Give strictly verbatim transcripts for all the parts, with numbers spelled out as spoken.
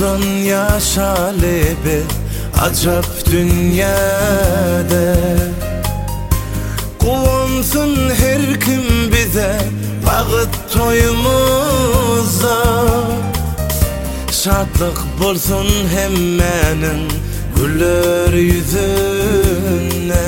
Odan yaşalı bir acap dünyada. Kuvansın her kim bize bağıt toyumuzda. Şadlık bulsun hemmenin güller yüzüne.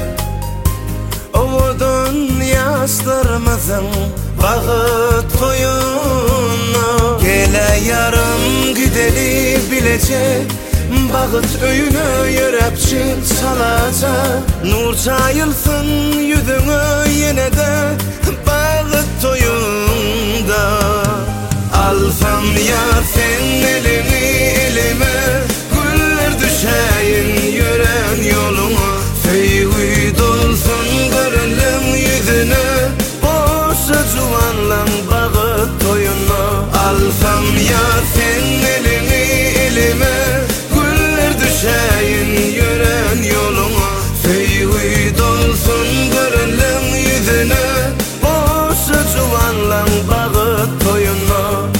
Odan yaşlarımızın bağıt toyuna. Gele yarım gideli bilecek, bağıt öyüne yörepçi salacak. Nur çayılsın yüzüne yine de bağıt toyunda. Alsam ya sen elini elime, güller düşeyin yören yoluma. Feyhü dolsun görünlüm yüzüne, boşa cuvanlan bağıt toyuna. Alsam ya sen elini elime, güller düşeyin yören yoluma. Feyhü dolsun görünlüm yüzüne, boşa cuvanlan bağıt toyuna.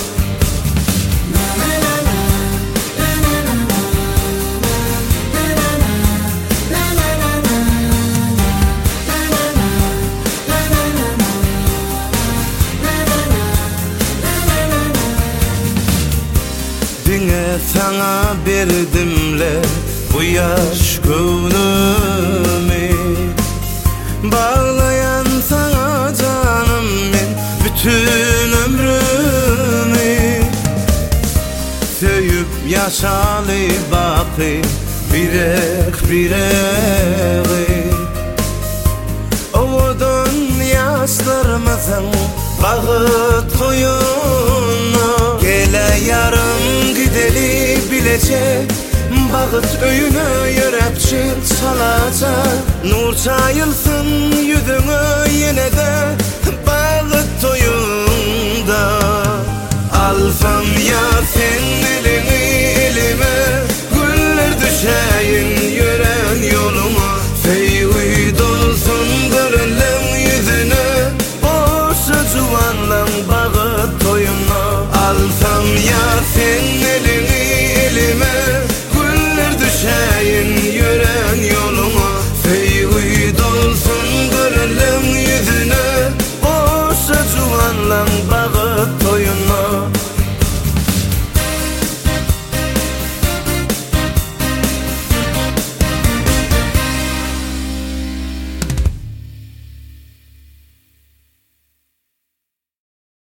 Dine sana berdimle bu yaş gönlümü. Bağlayan sana canım ben bütün ömrümü. Söyüp yaşalı bakı birek birek. Ovadan yaşlarımızın bağıt koyuna. Gele yarım gideli bilecek, bağıt öyüne yörepçi salacak. Nur çayılsın yüzüne yine de